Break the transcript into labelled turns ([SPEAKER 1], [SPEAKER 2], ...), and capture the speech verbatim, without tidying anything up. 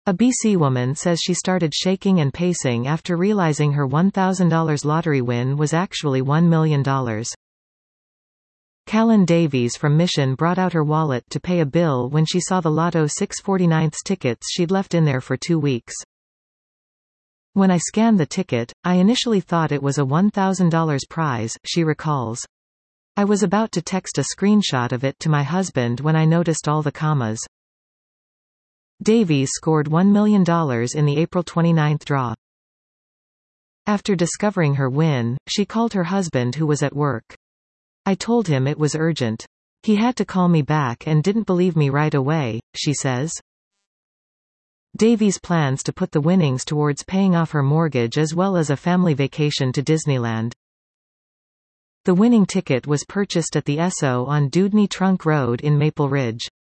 [SPEAKER 1] A B C woman says she started shaking and pacing after realizing her one thousand dollar lottery win was actually one million dollars. Callan Davies from Mission brought out her wallet to pay a bill when she saw the Lotto six forty-nine tickets she'd left in there for two weeks. When I scanned the ticket, I initially thought it was a one thousand dollar prize, she recalls. I was about to text a screenshot of it to my husband when I noticed all the commas. Davies scored one million dollars in the April twenty-ninth draw. After discovering her win, she called her husband who was at work. I told him it was urgent. He had to call me back and didn't believe me right away, she says. Davies plans to put the winnings towards paying off her mortgage as well as a family vacation to Disneyland. The winning ticket was purchased at the Esso on Dewdney Trunk Road in Maple Ridge.